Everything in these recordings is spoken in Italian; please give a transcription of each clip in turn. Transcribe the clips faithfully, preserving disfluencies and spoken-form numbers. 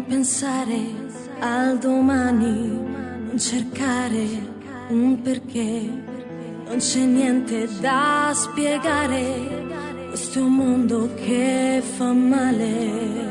pensare al domani, non cercare un perché, non c'è niente da spiegare, questo è un mondo che fa male.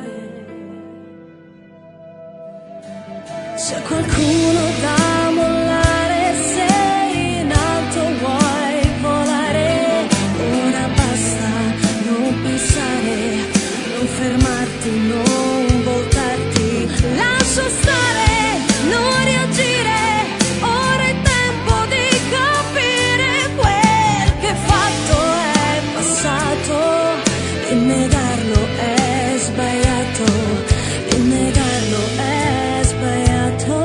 C'è qualcuno da mollare, sei in alto, vuoi volare, ora basta non pensare, non fermarti, non voltarti, lascia stare, non reagire, ora è tempo di capire quel che fatto è passato, e negarlo è sbagliato, e negarlo è sbagliato.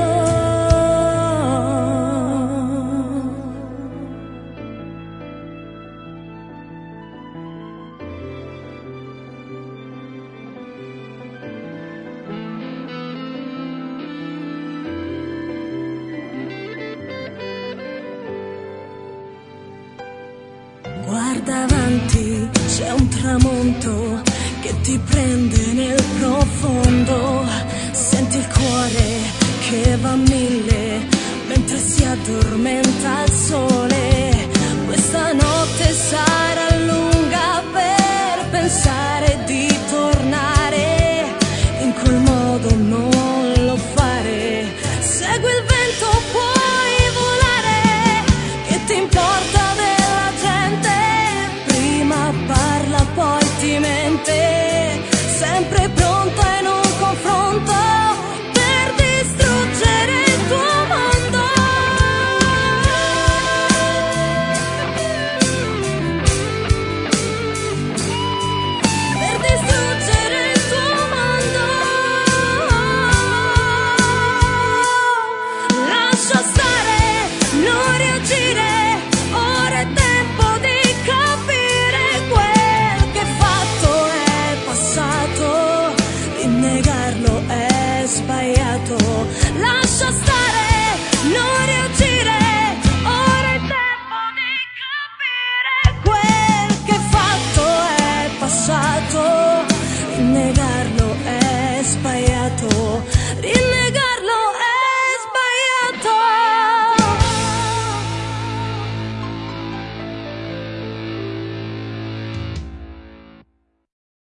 Guarda avanti, c'è un tramonto che ti prende nel profondo, senti il cuore che va a mille mentre si addormenta il sole. Questa notte sarà lunga per pensare di tornare, in quel modo non lo fare, segui il vento, puoi volare, che ti importa della gente, prima parla poi ti mente, sempre pronta in un confronto per distruggere il tuo mondo. Per distruggere il tuo mondo. Lascia stare, non reagire, ora è tempo di capire quel che fatto è passato, rinnegarlo è sbagliato. Lascia stare, non reagire, ora è tempo di capire quel che fatto è passato, rinnegarlo è sbagliato, rinnegarlo